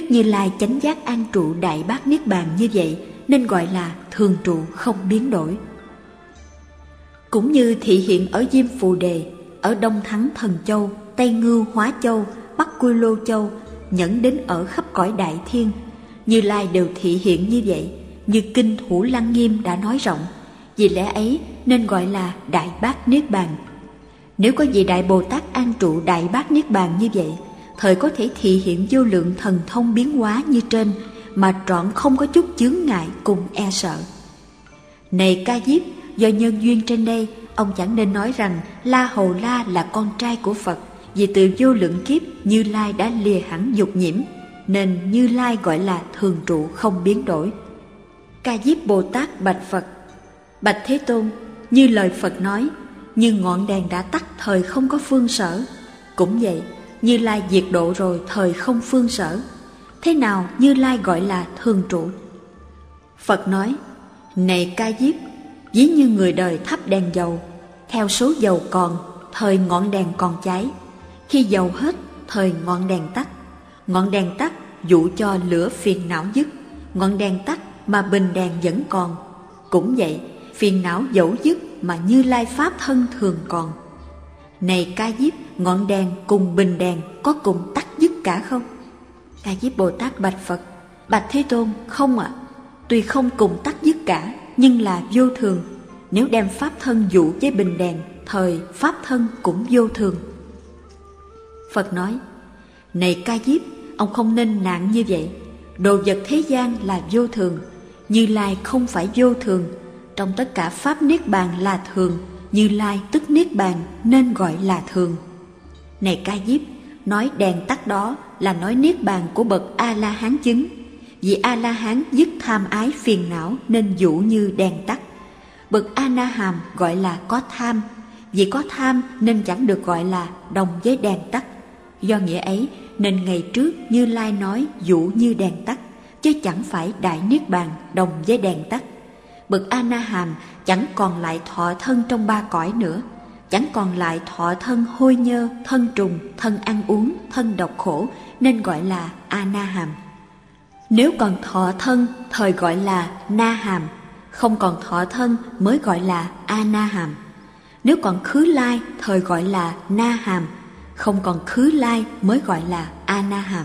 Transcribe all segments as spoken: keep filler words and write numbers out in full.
Đức Như Lai chánh giác an trụ Đại Bát Niết Bàn như vậy nên gọi là thường trụ không biến đổi. Cũng như thị hiện ở Diêm Phù Đề, ở Đông Thắng Thần Châu, Tây Ngưu Hóa Châu, Bắc Quy Lô Châu, nhẫn đến ở khắp cõi Đại Thiên, Như Lai đều thị hiện như vậy, như Kinh Thủ Lăng Nghiêm đã nói rộng. Vì lẽ ấy nên gọi là Đại Bát Niết Bàn. Nếu có vị Đại Bồ Tát an trụ Đại Bát Niết Bàn như vậy, thời có thể thị hiện vô lượng thần thông biến hóa như trên, mà trọn không có chút chướng ngại cùng e sợ. Này Ca Diếp, do nhân duyên trên đây, ông chẳng nên nói rằng La Hầu La là con trai của Phật, vì từ vô lượng kiếp Như Lai đã lìa hẳn dục nhiễm, nên Như Lai gọi là thường trụ không biến đổi. Ca Diếp Bồ Tát bạch Phật: Bạch Thế Tôn, như lời Phật nói, như ngọn đèn đã tắt thời không có phương sở, cũng vậy, Như Lai diệt độ rồi thời không phương sở. Thế nào Như Lai gọi là thường trụ? Phật nói: Này Ca Diếp, ví như người đời thắp đèn dầu, theo số dầu còn, thời ngọn đèn còn cháy. Khi dầu hết, thời ngọn đèn tắt. Ngọn đèn tắt dụ cho lửa phiền não dứt. Ngọn đèn tắt mà bình đèn vẫn còn. Cũng vậy, phiền não dẫu dứt mà Như Lai Pháp thân thường còn. Này Ca Diếp, ngọn đèn cùng bình đèn có cùng tắt dứt cả không? Ca Diếp Bồ Tát bạch Phật: Bạch Thế Tôn, không ạ. À. Tuy không cùng tắt dứt cả, nhưng là vô thường. Nếu đem Pháp thân dụ với bình đèn, thời Pháp thân cũng vô thường. Phật nói: Này Ca Diếp, ông không nên nạn như vậy. Đồ vật thế gian là vô thường, Như Lai không phải vô thường. Trong tất cả Pháp Niết Bàn là thường, Như Lai tức Niết Bàn nên gọi là thường. Này Ca Diếp, nói đèn tắt đó là nói Niết Bàn của bậc A-la-hán chứng. Vì A-la-hán dứt tham ái phiền não nên dụ như đèn tắt. Bậc A-na-hàm gọi là có tham. Vì có tham nên chẳng được gọi là đồng với đèn tắt. Do nghĩa ấy nên ngày trước Như Lai nói dụ như đèn tắt, chứ chẳng phải Đại Niết Bàn đồng với đèn tắt. Bậc A-na-hàm chẳng còn lại thọ thân trong ba cõi nữa, chẳng còn lại thọ thân hôi nhơ, thân trùng, thân ăn uống, thân độc khổ, nên gọi là A-na-hàm. Nếu còn thọ thân, thời gọi là na-hàm, không còn thọ thân mới gọi là A-na-hàm. Nếu còn khứ lai, thời gọi là na-hàm, không còn khứ lai mới gọi là A-na-hàm.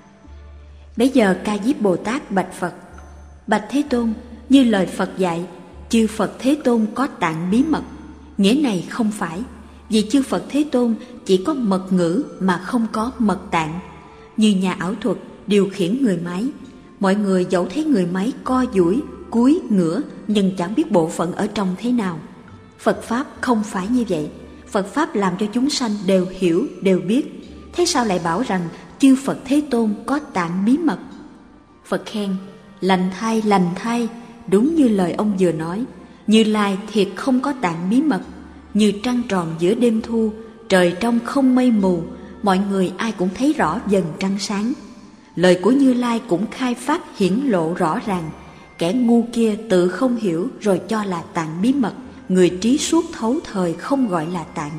Bây giờ Ca Diếp Bồ Tát bạch Phật: Bạch Thế Tôn, như lời Phật dạy, chư Phật Thế Tôn có tạng bí mật. Nghĩa này không phải, vì chư Phật Thế Tôn chỉ có mật ngữ mà không có mật tạng. Như nhà ảo thuật điều khiển người máy, mọi người dẫu thấy người máy co duỗi, cúi, ngửa, nhưng chẳng biết bộ phận ở trong thế nào. Phật Pháp không phải như vậy. Phật Pháp làm cho chúng sanh đều hiểu, đều biết. Thế sao lại bảo rằng chư Phật Thế Tôn có tạng bí mật? Phật khen: Lành thay, lành thay, đúng như lời ông vừa nói. Như Lai thiệt không có tạng bí mật. Như trăng tròn giữa đêm thu, trời trong không mây mù, mọi người ai cũng thấy rõ dần trăng sáng. Lời của Như Lai cũng khai pháp hiển lộ rõ ràng. Kẻ ngu kia tự không hiểu rồi cho là tạng bí mật, người trí suốt thấu thời không gọi là tạng.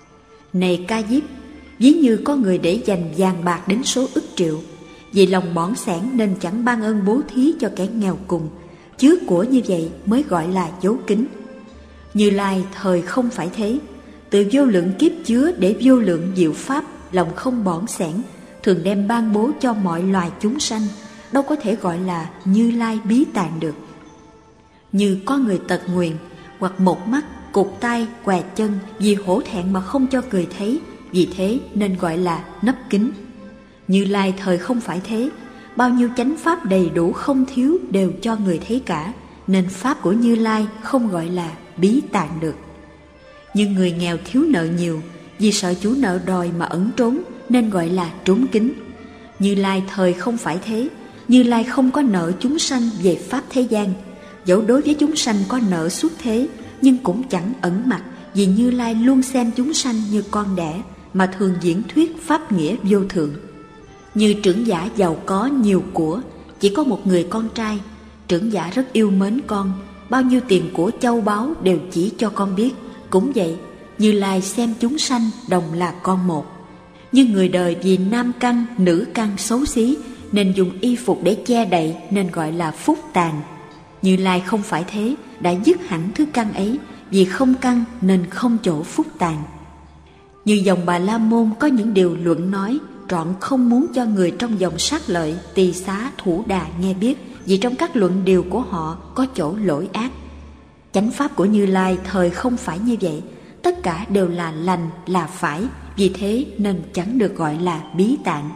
Này Ca Diếp, ví như có người để dành vàng bạc đến số ức triệu, vì lòng bỏn sẻn nên chẳng ban ơn bố thí cho kẻ nghèo cùng, chứa của như vậy mới gọi là dấu kính. Như Lai thời không phải thế, từ vô lượng kiếp chứa để vô lượng diệu pháp, lòng không bỏn sẻn, thường đem ban bố cho mọi loài chúng sanh, đâu có thể gọi là Như Lai bí tạng được. Như có người tật nguyền, hoặc một mắt, cụt tay, què chân, vì hổ thẹn mà không cho người thấy, vì thế nên gọi là nấp kính. Như Lai thời không phải thế, bao nhiêu chánh pháp đầy đủ không thiếu đều cho người thấy cả, nên pháp của Như Lai không gọi là bí tạng được. Nhưng người nghèo thiếu nợ nhiều, vì sợ chủ nợ đòi mà ẩn trốn, nên gọi là trốn kính. Như Lai thời không phải thế, Như Lai không có nợ chúng sanh về pháp thế gian. Dẫu đối với chúng sanh có nợ xuất thế, nhưng cũng chẳng ẩn mặt, vì Như Lai luôn xem chúng sanh như con đẻ, mà thường diễn thuyết pháp nghĩa vô thượng. Như trưởng giả giàu có nhiều của, chỉ có một người con trai, trưởng giả rất yêu mến con, bao nhiêu tiền của châu báu đều chỉ cho con biết. Cũng vậy, Như Lai xem chúng sanh đồng là con một. Nhưng người đời vì nam căn, nữ căn xấu xí, nên dùng y phục để che đậy nên gọi là phúc tàn. Như Lai không phải thế, đã dứt hẳn thứ căn ấy, vì không căn nên không chỗ phúc tàn. Như dòng Bà La Môn có những điều luận nói, trọn không muốn cho người trong dòng Sát Lợi, Tỳ Xá, Thủ Đà nghe biết, vì trong các luận điều của họ có chỗ lỗi ác. Chánh pháp của Như Lai thời không phải như vậy, tất cả đều là lành, là phải, vì thế nên chẳng được gọi là bí tạng.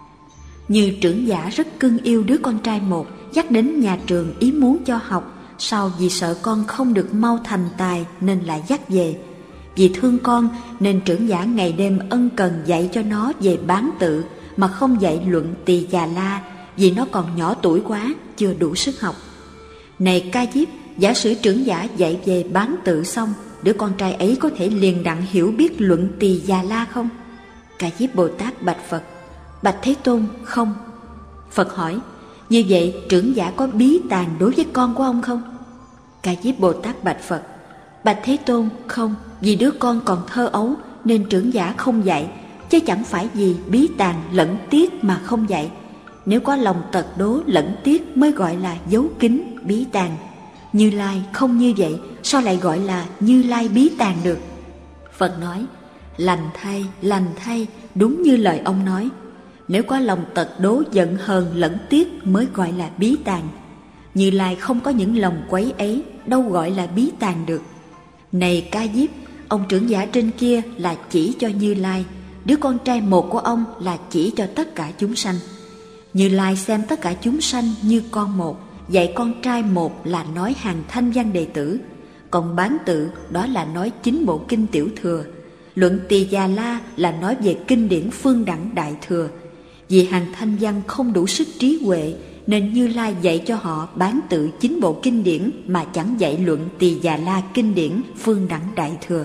Như trưởng giả rất cưng yêu đứa con trai một, dắt đến nhà trường ý muốn cho học, sau vì sợ con không được mau thành tài nên lại dắt về. Vì thương con nên trưởng giả ngày đêm ân cần dạy cho nó về bán tự, mà không dạy luận Tỳ Già La, vì nó còn nhỏ tuổi quá, chưa đủ sức học. Này Ca Diếp, giả sử trưởng giả dạy về bán tự xong, đứa con trai ấy có thể liền đặng hiểu biết luận Tỳ Già La không? Ca Diếp Bồ Tát bạch Phật: Bạch Thế Tôn, không. Phật hỏi: Như vậy trưởng giả có bí tàng đối với con của ông không? Ca Diếp Bồ Tát bạch Phật: Bạch Thế Tôn, không, vì đứa con còn thơ ấu nên trưởng giả không dạy, chứ chẳng phải vì bí tàng lẫn tiếc mà không dạy. Nếu có lòng tật đố lẫn tiếc mới gọi là giấu kín bí tàng. Như Lai không như vậy, sao lại gọi là Như Lai bí tàng được? Phật nói: Lành thay, lành thay, đúng như lời ông nói. Nếu có lòng tật đố giận hờn lẫn tiếc mới gọi là bí tàng. Như Lai không có những lòng quấy ấy, đâu gọi là bí tàng được. Này Ca Diếp, ông trưởng giả trên kia là chỉ cho Như Lai, đứa con trai một của ông là chỉ cho tất cả chúng sanh. Như Lai xem tất cả chúng sanh như con một, dạy con trai một là nói hàng thanh văn đệ tử, còn bán tự đó là nói chính bộ kinh Tiểu Thừa, luận Tỳ Già La là nói về kinh điển Phương Đẳng Đại Thừa. Vì hàng thanh văn không đủ sức trí huệ nên Như Lai dạy cho họ bán tự chính bộ kinh điển mà chẳng dạy luận Tỳ Già La kinh điển Phương Đẳng Đại Thừa.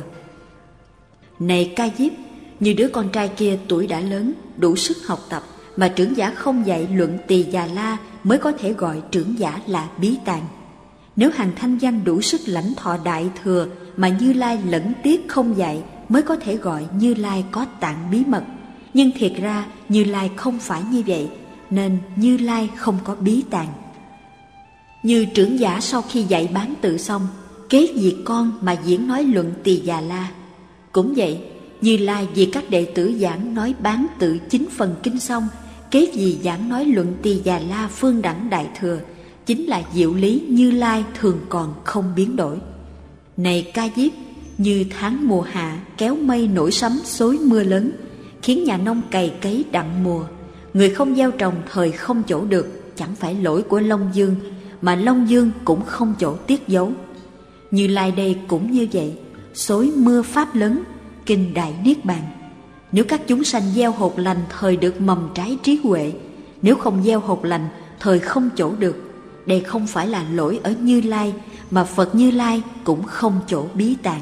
Này Ca Diếp, như đứa con trai kia tuổi đã lớn, đủ sức học tập, mà trưởng giả không dạy luận Tỳ Già La mới có thể gọi trưởng giả là bí tàng. Nếu hàng thanh văn đủ sức lãnh thọ Đại Thừa mà Như Lai lẫn tiếc không dạy mới có thể gọi Như Lai có tạng bí mật. Nhưng thiệt ra Như Lai không phải như vậy, nên Như Lai không có bí tàng. Như trưởng giả sau khi dạy bán tự xong, kế việc con mà diễn nói luận Tỳ Già La. Cũng vậy, Như Lai vì các đệ tử giảng nói bán tự chín phần kinh xong, kế gì giảng nói luận Tỳ Già La Phương Đẳng Đại Thừa, chính là diệu lý Như Lai thường còn không biến đổi. Này Ca Diếp, như tháng mùa hạ kéo mây nổi sấm xối mưa lớn, khiến nhà nông cày cấy đặng mùa, người không gieo trồng thời không chỗ được, chẳng phải lỗi của Long Dương, mà Long Dương cũng không chỗ tiết dấu. Như Lai đây cũng như vậy, xối mưa pháp lớn, kinh Đại Niết Bàn. Nếu các chúng sanh gieo hột lành thời được mầm trái trí huệ, nếu không gieo hột lành thời không chỗ được, đây không phải là lỗi ở Như Lai, mà Phật Như Lai cũng không chỗ bí tàng.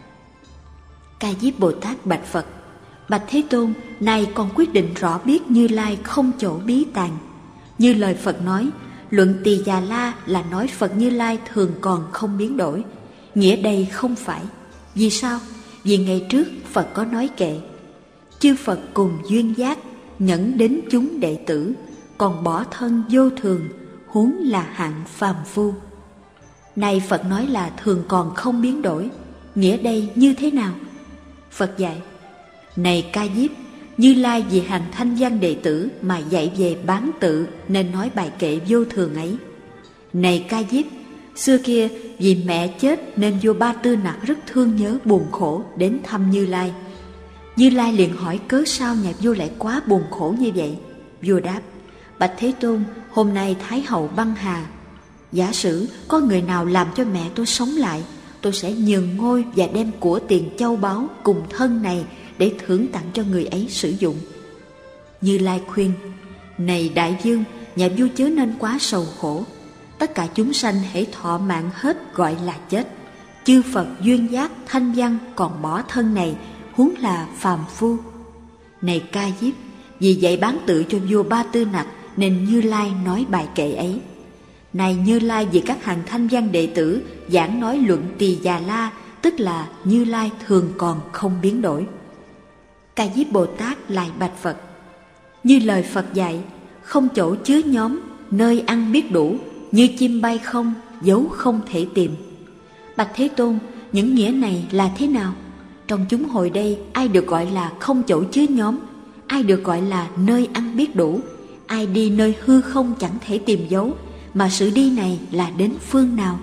Ca Diếp Bồ Tát bạch Phật: Bạch Thế Tôn, nay con quyết định rõ biết Như Lai không chỗ bí tàng. Như lời Phật nói, luận Tỳ Già La là nói Phật Như Lai thường còn không biến đổi. Nghĩa đây không phải. Vì sao? Vì ngày trước Phật có nói kệ: Chư Phật cùng duyên giác, nhẫn đến chúng đệ tử, còn bỏ thân vô thường, huống là hạng phàm phu. Nay Phật nói là thường còn không biến đổi. Nghĩa đây như thế nào? Phật dạy: Này Ca Diếp, Như Lai vì hàng thanh văn đệ tử mà dạy về bán tự nên nói bài kệ vô thường ấy. Này Ca Diếp, xưa kia vì mẹ chết nên vua Ba Tư Nặc rất thương nhớ buồn khổ đến thăm Như Lai. Như Lai liền hỏi cớ sao nhà vua lại quá buồn khổ như vậy? Vua đáp: Bạch Thế Tôn, hôm nay Thái hậu băng hà. Giả sử có người nào làm cho mẹ tôi sống lại, tôi sẽ nhường ngôi và đem của tiền châu báu cùng thân này để thưởng tặng cho người ấy sử dụng. Như Lai khuyên: Này đại vương, nhà vua chớ nên quá sầu khổ. Tất cả chúng sanh hễ thọ mạng hết gọi là chết. Chư Phật duyên giác thanh văn còn bỏ thân này, huống là phàm phu. Này Ca Diếp, vì dạy bán tự cho vua Ba Tư Nặc nên Như Lai nói bài kệ ấy. Này Như Lai vì các hàng thanh văn đệ tử giảng nói luận Tỳ Già La, tức là Như Lai thường còn không biến đổi. Ca Diếp Bồ Tát lại bạch Phật: Như lời Phật dạy, không chỗ chứa nhóm, nơi ăn biết đủ, như chim bay không, dấu không thể tìm. Bạch Thế Tôn, những nghĩa này là thế nào? Trong chúng hồi đây, ai được gọi là không chỗ chứa nhóm, ai được gọi là nơi ăn biết đủ, ai đi nơi hư không chẳng thể tìm dấu, mà sự đi này là đến phương nào?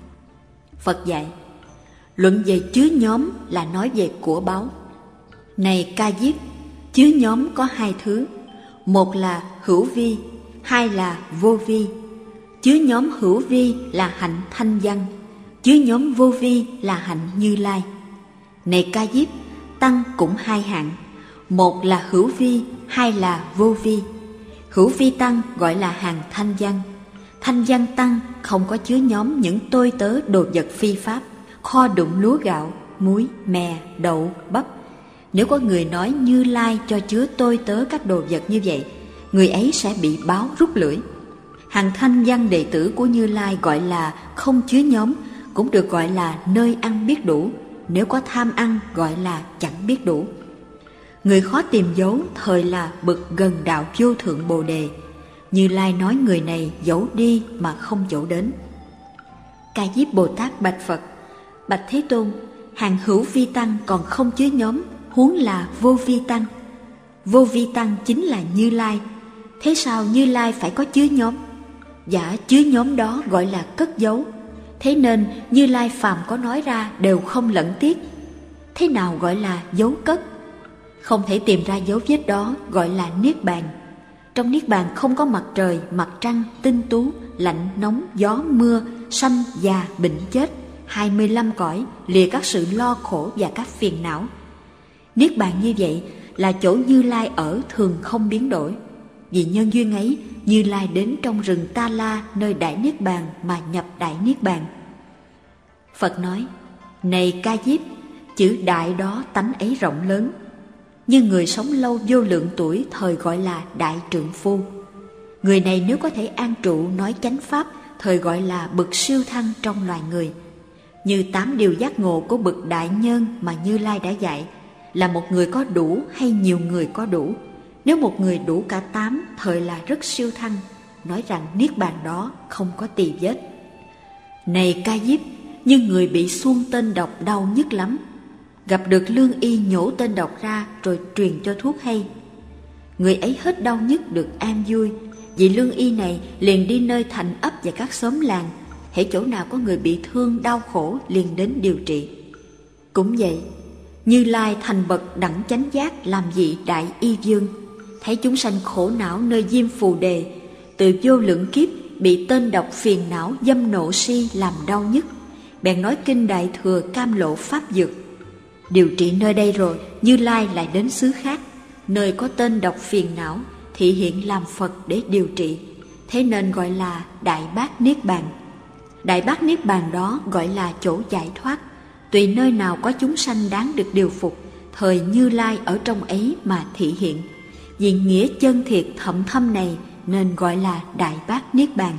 Phật dạy, luận về chứa nhóm là nói về của báu. Này Ca Diếp, chứa nhóm có hai thứ, một là hữu vi, hai là vô vi. Chứa nhóm hữu vi là hạnh thanh văn, chứa nhóm vô vi là hạnh Như Lai. Này Ca Diếp, tăng cũng hai hạng, một là hữu vi, hai là vô vi. Hữu vi tăng gọi là hàng thanh văn. Thanh văn tăng không có chứa nhóm những tôi tớ đồ vật phi pháp, kho đựng lúa gạo, muối, mè, đậu, bắp. Nếu có người nói Như Lai cho chứa tôi tớ các đồ vật như vậy, người ấy sẽ bị báo rút lưỡi. Hàng thanh văn đệ tử của Như Lai gọi là không chứa nhóm, cũng được gọi là nơi ăn biết đủ. Nếu có tham ăn gọi là chẳng biết đủ. Người khó tìm dấu thời là bậc gần đạo vô thượng Bồ Đề. Như Lai nói người này dẫu đi mà không dẫu đến. Ca Diếp Bồ Tát bạch Phật, bạch Thế Tôn, hàng hữu vi tăng còn không chứa nhóm, huống là vô vi tăng. Vô vi tăng chính là Như Lai. Thế sao Như Lai phải có chứa nhóm? Giả chứa nhóm đó gọi là cất giấu. Thế nên Như Lai phàm có nói ra đều không lẫn tiếc. Thế nào gọi là dấu cất? Không thể tìm ra dấu vết đó gọi là Niết Bàn. Trong Niết Bàn không có mặt trời, mặt trăng, tinh tú, lạnh, nóng, gió, mưa, sanh, già, bệnh, chết, hai mươi lăm cõi, lìa các sự lo khổ và các phiền não. Niết Bàn như vậy là chỗ Như Lai ở thường không biến đổi. Vì nhân duyên ấy, Như Lai đến trong rừng Ta La nơi Đại Niết Bàn mà nhập Đại Niết Bàn. Phật nói, này Ca Diếp, chữ đại đó tánh ấy rộng lớn. Như người sống lâu vô lượng tuổi thời gọi là đại trượng phu. Người này nếu có thể an trụ nói chánh pháp, thời gọi là bậc siêu thăng trong loài người. Như tám điều giác ngộ của bậc đại nhân mà Như Lai đã dạy, là một người có đủ hay nhiều người có đủ. Nếu một người đủ cả tám, thời là rất siêu thăng, nói rằng Niết Bàn đó không có tì vết. Này Ca Diếp, như người bị xuông tên độc đau nhức lắm, gặp được lương y nhổ tên độc ra rồi truyền cho thuốc hay. Người ấy hết đau nhức được an vui, vì lương y này liền đi nơi thành ấp và các xóm làng, hễ chỗ nào có người bị thương đau khổ liền đến điều trị. Cũng vậy, Như Lai thành bậc đẳng chánh giác làm vị đại y vương, thấy chúng sanh khổ não nơi diêm phù đề, từ vô lượng kiếp bị tên độc phiền não dâm nộ si làm đau nhức, bèn nói kinh Đại Thừa Cam Lộ Pháp Dược. Điều trị nơi đây rồi, Như Lai lại đến xứ khác, nơi có tên độc phiền não, thị hiện làm Phật để điều trị. Thế nên gọi là Đại Bát Niết Bàn. Đại Bát Niết Bàn đó gọi là chỗ giải thoát. Tùy nơi nào có chúng sanh đáng được điều phục, thời Như Lai ở trong ấy mà thị hiện. Vì nghĩa chân thiệt thậm thâm này nên gọi là Đại Bát Niết Bàn.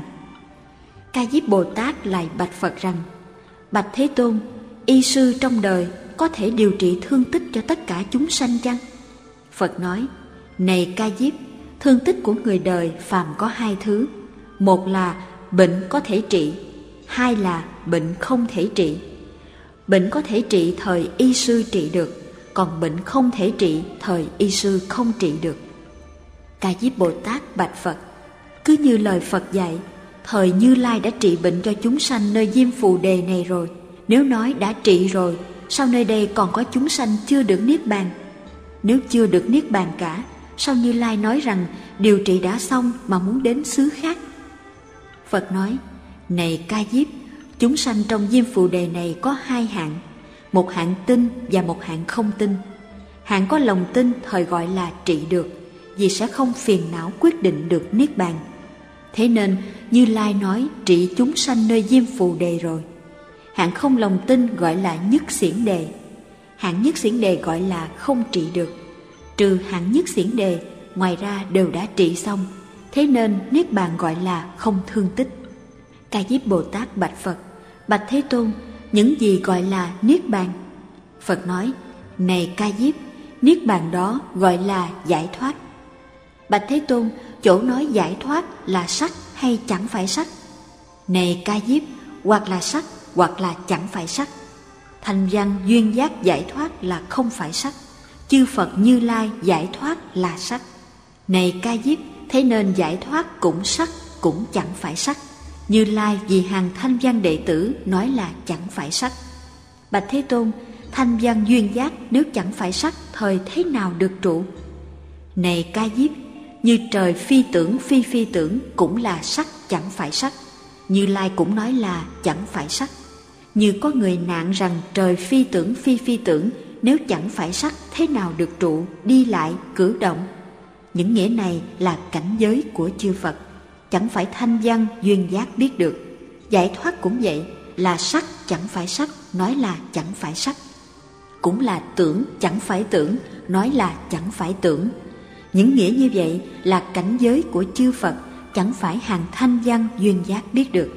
Ca Diếp Bồ Tát lại bạch Phật rằng, bạch Thế Tôn, y sư trong đời có thể điều trị thương tích cho tất cả chúng sanh chăng? Phật nói, này Ca Diếp, thương tích của người đời phàm có hai thứ. Một là bệnh có thể trị, hai là bệnh không thể trị. Bệnh có thể trị thời y sư trị được, còn bệnh không thể trị thời y sư không trị được. Ca Diếp Bồ Tát bạch Phật, cứ như lời Phật dạy, thời Như Lai đã trị bệnh cho chúng sanh nơi diêm phù đề này rồi. Nếu nói đã trị rồi, sao nơi đây còn có chúng sanh chưa được Niết Bàn? Nếu chưa được Niết Bàn cả, sao Như Lai nói rằng điều trị đã xong mà muốn đến xứ khác? Phật nói, này Ca Diếp, chúng sanh trong diêm phù đề này có hai hạng, một hạng tin và một hạng không tin. Hạng có lòng tin thời gọi là trị được, vì sẽ không phiền não quyết định được Niết Bàn. Thế nên Như Lai nói trị chúng sanh nơi diêm phù đề rồi. Hạng không lòng tin gọi là nhất xiển đề. Hạng nhất xiển đề gọi là không trị được. Trừ hạng nhất xiển đề, ngoài ra đều đã trị xong. Thế nên Niết Bàn gọi là không thương tích. Ca Diếp Bồ Tát bạch Phật, bạch Thế Tôn, những gì gọi là Niết Bàn? Phật nói, này Ca Diếp, Niết Bàn đó gọi là giải thoát. Bạch Thế Tôn, chỗ nói giải thoát là sắc hay chẳng phải sắc? Này Ca Diếp, hoặc là sắc hoặc là chẳng phải sắc. Thanh văn duyên giác giải thoát là không phải sắc. Chư Phật Như Lai giải thoát là sắc. Này Ca Diếp, thế nên giải thoát cũng sắc cũng chẳng phải sắc. Như Lai vì hàng thanh văn đệ tử nói là chẳng phải sắc. Bạch Thế Tôn, thanh văn duyên giác nếu chẳng phải sắc, thời thế nào được trụ? Này Ca Diếp, như trời phi tưởng phi phi tưởng cũng là sắc chẳng phải sắc. Như Lai cũng nói là chẳng phải sắc. Như có người nạn rằng trời phi tưởng phi phi tưởng nếu chẳng phải sắc thế nào được trụ, đi lại, cử động. Những nghĩa này là cảnh giới của chư Phật, chẳng phải thanh văn duyên giác biết được. Giải thoát cũng vậy, là sắc chẳng phải sắc, nói là chẳng phải sắc. Cũng là tưởng chẳng phải tưởng, nói là chẳng phải tưởng. Những nghĩa như vậy là cảnh giới của chư Phật, chẳng phải hàng thanh văn duyên giác biết được.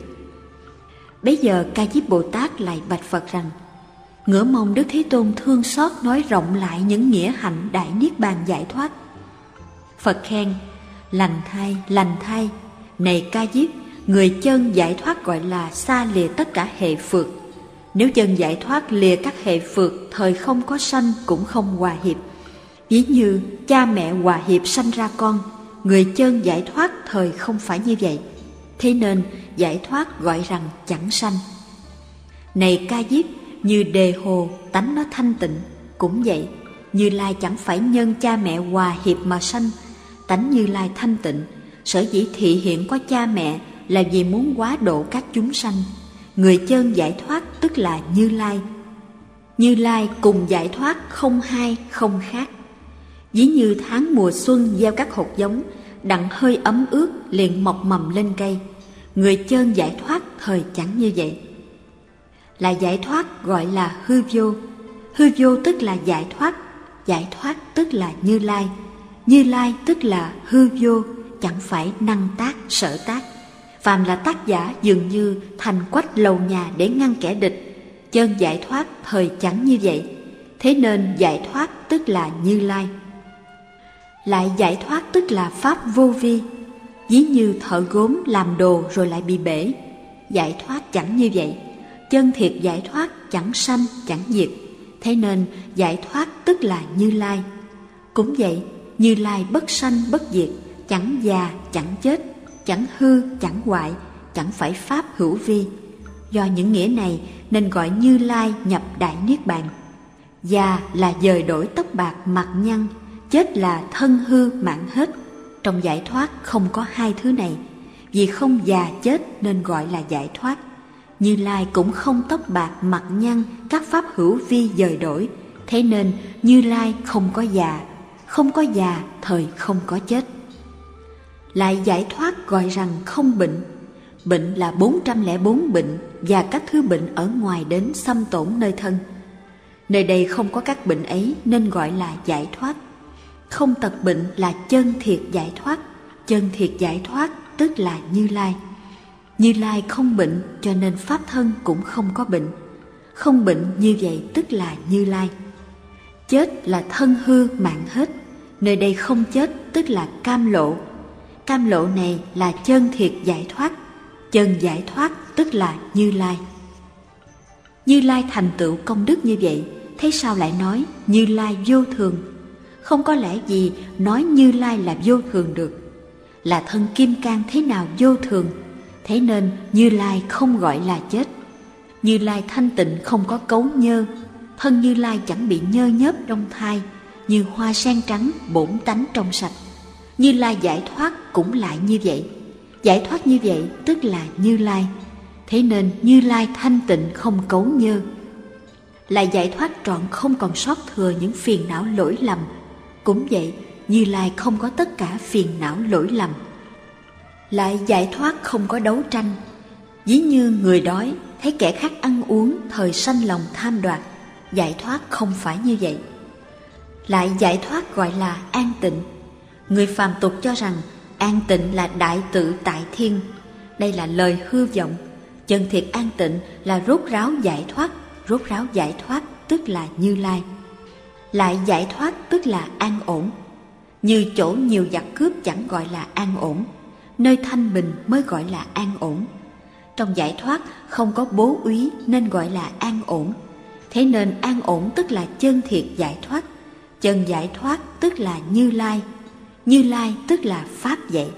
Bấy giờ Ca Diếp Bồ Tát lại bạch Phật rằng: ngửa mong Đức Thế Tôn thương xót nói rộng lại những nghĩa hạnh đại niết bàn giải thoát. Phật khen: lành thay, lành thay. Này Ca Diếp, người chân giải thoát gọi là xa lìa tất cả hệ phược. Nếu chân giải thoát lìa các hệ phược, thời không có sanh cũng không hòa hiệp. Ví như cha mẹ hòa hiệp sanh ra con, người chân giải thoát thời không phải như vậy. Thế nên giải thoát gọi rằng chẳng sanh. Này Ca Diếp, như đề hồ tánh nó thanh tịnh, cũng vậy. Như Lai chẳng phải nhân cha mẹ hòa hiệp mà sanh. Tánh Như Lai thanh tịnh, sở dĩ thị hiện có cha mẹ là vì muốn quá độ các chúng sanh. Người chân giải thoát tức là Như Lai. Như Lai cùng giải thoát không hai không khác. Ví như tháng mùa xuân gieo các hột giống, đặng hơi ấm ướt liền mọc mầm lên cây. Người chân giải thoát thời chẳng như vậy. Là giải thoát gọi là hư vô. Hư vô tức là giải thoát. Giải thoát tức là Như Lai. Như Lai tức là hư vô, chẳng phải năng tác sở tác. Phàm là tác giả dường như thành quách lầu nhà để ngăn kẻ địch. Chân giải thoát thời chẳng như vậy. Thế nên giải thoát tức là Như Lai. Lại giải thoát tức là pháp vô vi. Ví như thợ gốm làm đồ rồi lại bị bể. Giải thoát chẳng như vậy. Chân thiệt giải thoát chẳng sanh chẳng diệt. Thế nên giải thoát tức là Như Lai. Cũng vậy, Như Lai bất sanh bất diệt, chẳng già chẳng chết, chẳng hư chẳng hoại, chẳng phải pháp hữu vi. Do những nghĩa này nên gọi Như Lai nhập đại niết bàn. Già là dời đổi tóc bạc mặt nhăn, chết là thân hư mạng hết. Trong giải thoát không có hai thứ này. Vì không già chết nên gọi là giải thoát. Như Lai cũng không tóc bạc mặt nhăn, các pháp hữu vi dời đổi. Thế nên Như Lai không có già. Không có già thời không có chết. Lại giải thoát gọi rằng không bệnh. Bệnh là bốn trăm lẻ bốn bệnh và các thứ bệnh ở ngoài đến xâm tổn nơi thân. Nơi đây không có các bệnh ấy nên gọi là giải thoát. Không tật bệnh là chân thiệt giải thoát. Chân thiệt giải thoát tức là Như Lai. Như Lai không bệnh cho nên pháp thân cũng không có bệnh. Không bệnh như vậy tức là Như Lai. Chết là thân hư mạng hết. Nơi đây không chết tức là cam lộ. Cam lộ này là chân thiệt giải thoát. Chân giải thoát tức là Như Lai. Như Lai thành tựu công đức như vậy, thế sao lại nói Như Lai vô thường? Không có lẽ gì nói Như Lai là vô thường được. Là thân kim cang thế nào vô thường? Thế nên Như Lai không gọi là chết. Như Lai thanh tịnh không có cấu nhơ. Thân Như Lai chẳng bị nhơ nhớp trong thai, như hoa sen trắng bổn tánh trong sạch. Như Lai giải thoát cũng lại như vậy. Giải thoát như vậy tức là Như Lai. Thế nên Như Lai thanh tịnh không cấu nhơ. Lại giải thoát trọn không còn sót thừa những phiền não lỗi lầm. Cũng vậy, Như Lai không có tất cả phiền não lỗi lầm. Lại giải thoát không có đấu tranh. Ví như người đói thấy kẻ khác ăn uống thời sanh lòng tham đoạt. Giải thoát không phải như vậy. Lại giải thoát gọi là an tịnh. Người phàm tục cho rằng an tịnh là đại tự tại thiên. Đây là lời hư vọng. Chân thiệt an tịnh là rốt ráo giải thoát. Rốt ráo giải thoát tức là Như Lai. Lại giải thoát tức là an ổn. Như chỗ nhiều giặc cướp chẳng gọi là an ổn, nơi thanh bình mới gọi là an ổn. Trong giải thoát không có bố úy nên gọi là an ổn. Thế nên an ổn tức là chân thiệt giải thoát. Chân giải thoát tức là Như Lai. Như Lai tức là Pháp vậy.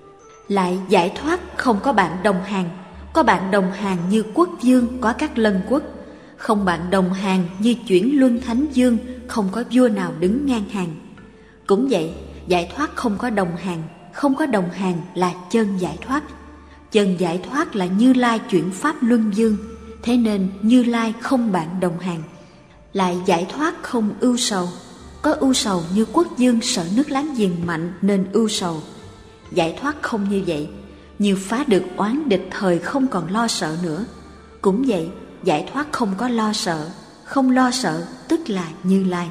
Lại giải thoát không có bạn đồng hàng. Có bạn đồng hàng như quốc vương có các lân quốc. Không bạn đồng hàng như chuyển luân thánh dương, không có vua nào đứng ngang hàng. Cũng vậy, giải thoát không có đồng hàng. Không có đồng hàng là chân giải thoát. Chân giải thoát là Như Lai chuyển pháp luân dương. Thế nên Như Lai không bạn đồng hàng. Lại giải thoát không ưu sầu. Có ưu sầu như quốc vương sợ nước láng giềng mạnh nên ưu sầu. Giải thoát không như vậy, như phá được oán địch thời không còn lo sợ nữa. Cũng vậy, giải thoát không có lo sợ. Không lo sợ tức là Như Lai.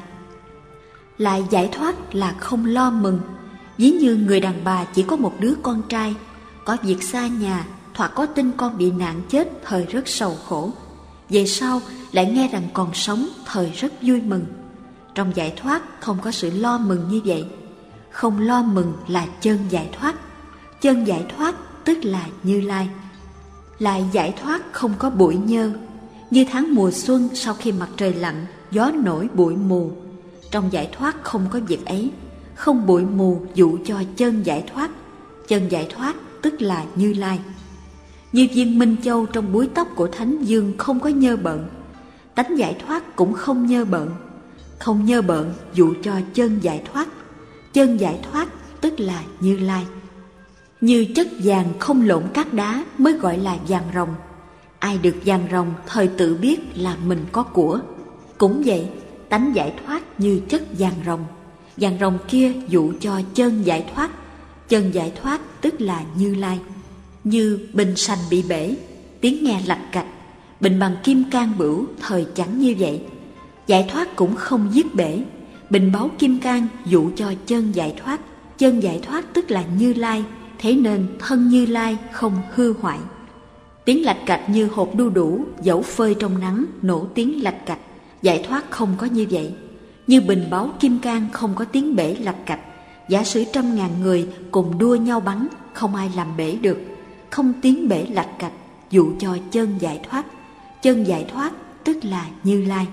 Lại giải thoát là không lo mừng. Ví như người đàn bà chỉ có một đứa con trai, có việc xa nhà, thoạt có tin con bị nạn chết, thời rất sầu khổ. Về sau lại nghe rằng còn sống, thời rất vui mừng. Trong giải thoát không có sự lo mừng như vậy. Không lo mừng là chân giải thoát. Chân giải thoát tức là Như Lai. Lại giải thoát không có bụi nhơ. Như tháng mùa xuân sau khi mặt trời lặn, gió nổi bụi mù. Trong giải thoát không có việc ấy. Không bụi mù dụ cho chân giải thoát. Chân giải thoát tức là Như Lai. Như viên minh châu trong búi tóc của Thánh Dương không có nhơ bợn. Tánh giải thoát cũng không nhơ bợn. Không nhơ bợn dụ cho chân giải thoát. Chân giải thoát tức là Như Lai. Như chất vàng không lộn cát đá mới gọi là vàng ròng. Ai được vàng ròng thời tự biết là mình có của. Cũng vậy, tánh giải thoát như chất vàng ròng. Vàng ròng kia dụ cho chân giải thoát. Chân giải thoát tức là Như Lai. Như bình sành bị bể, tiếng nghe lạch cạch. Bình bằng kim cang bửu thời chẳng như vậy. Giải thoát cũng không giết bể. Bình báu kim cang dụ cho chân giải thoát. Chân giải thoát tức là Như Lai. Thế nên thân Như Lai không hư hoại. Tiếng lạch cạch như hộp đu đủ, dẫu phơi trong nắng nổ tiếng lạch cạch. Giải thoát không có như vậy. Như bình báu kim cang không có tiếng bể lạch cạch. Giả sử trăm ngàn người cùng đua nhau bắn, không ai làm bể được. Không tiếng bể lạch cạch dụ cho chân giải thoát. Chân giải thoát tức là Như Lai.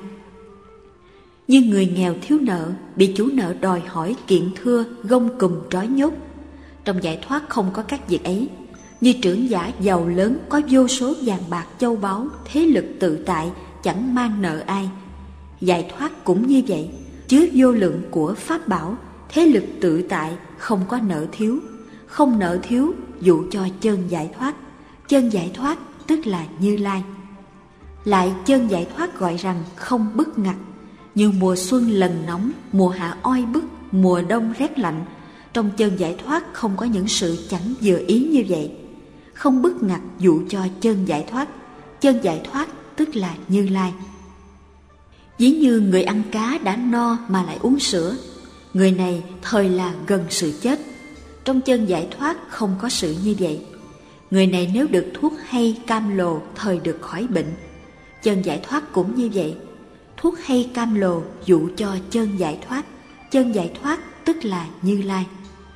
Như người nghèo thiếu nợ, bị chủ nợ đòi hỏi kiện thưa, gông cùm trói nhốt. Trong giải thoát không có các việc ấy. Như trưởng giả giàu lớn có vô số vàng bạc châu báu, thế lực tự tại, chẳng mang nợ ai. Giải thoát cũng như vậy, chứa vô lượng của pháp bảo, thế lực tự tại, không có nợ thiếu. Không nợ thiếu dụ cho chân giải thoát. Chân giải thoát tức là Như Lai. Lại chân giải thoát gọi rằng không bức ngặt. Như mùa xuân lần nóng, mùa hạ oi bức, mùa đông rét lạnh. Trong chân giải thoát không có những sự chẳng vừa ý như vậy. Không bức ngặt dụ cho chân giải thoát. Chân giải thoát tức là Như Lai. Ví như người ăn cá đã no mà lại uống sữa. Người này thời là gần sự chết. Trong chân giải thoát không có sự như vậy. Người này nếu được thuốc hay cam lồ thời được khỏi bệnh. Chân giải thoát cũng như vậy. Thuốc hay cam lồ dụ cho chân giải thoát. Chân giải thoát tức là Như Lai.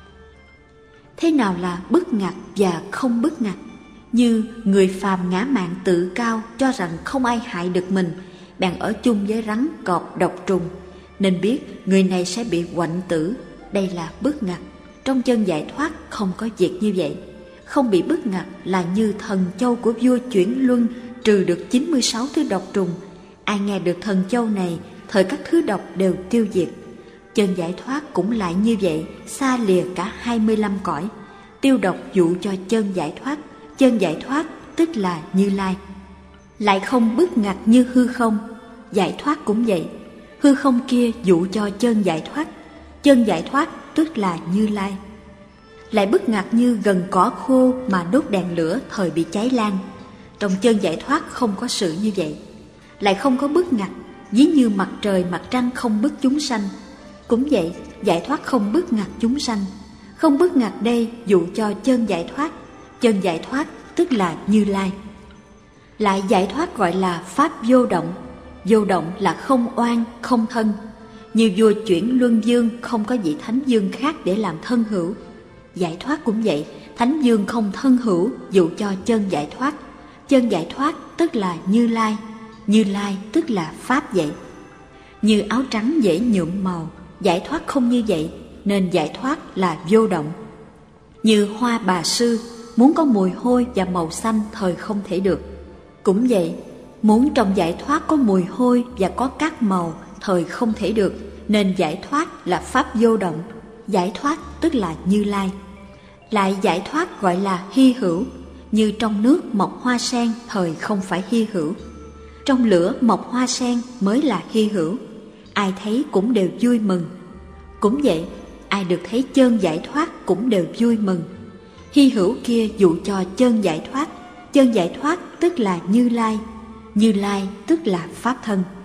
Thế nào là bức ngặt và không bức ngặt? Như người phàm ngã mạn tự cao, cho rằng không ai hại được mình, bèn ở chung với rắn, cọp, độc trùng, nên biết người này sẽ bị quạnh tử. Đây là bức ngặt. Trong chân giải thoát không có việc như vậy. Không bị bức ngặt là như thần châu của vua chuyển luân, trừ được chín mươi sáu thứ độc trùng. Ai nghe được thần châu này, thời các thứ độc đều tiêu diệt. Chân giải thoát cũng lại như vậy, xa lìa cả hai mươi lăm cõi. Tiêu độc dụ cho chân giải thoát. Chân giải thoát tức là Như Lai. Lại không bức ngặt như hư không. Giải thoát cũng vậy. Hư không kia dụ cho chân giải thoát. Chân giải thoát tức là Như Lai. Lại bức ngặt như gần cỏ khô mà đốt đèn lửa thời bị cháy lan. Trong chân giải thoát không có sự như vậy. Lại không có bức ngặt, ví như mặt trời mặt trăng không bức chúng sanh. Cũng vậy, giải thoát không bức ngặt chúng sanh. Không bức ngặt đây dụ cho chân giải thoát. Chân giải thoát tức là Như Lai. Lại giải thoát gọi là pháp vô động. Vô động là không oan, không thân. Như vua chuyển luân dương không có vị thánh dương khác để làm thân hữu. Giải thoát cũng vậy, thánh dương không thân hữu dụ cho chân giải thoát. Chân giải thoát tức là Như Lai, Như Lai tức là Pháp vậy. Như áo trắng dễ nhuộm màu, giải thoát không như vậy, nên giải thoát là vô động. Như hoa bà sư, muốn có mùi hôi và màu xanh thời không thể được. Cũng vậy, muốn trong giải thoát có mùi hôi và có các màu thời không thể được, nên giải thoát là Pháp vô động. Giải thoát tức là Như Lai. Lại giải thoát gọi là hy hữu, như trong nước mọc hoa sen thời không phải hy hữu. Trong lửa mọc hoa sen mới là hy hữu, ai thấy cũng đều vui mừng. Cũng vậy, ai được thấy chân giải thoát cũng đều vui mừng. Hy hữu kia dụ cho chân giải thoát, chân giải thoát tức là Như Lai, Như Lai tức là Pháp thân.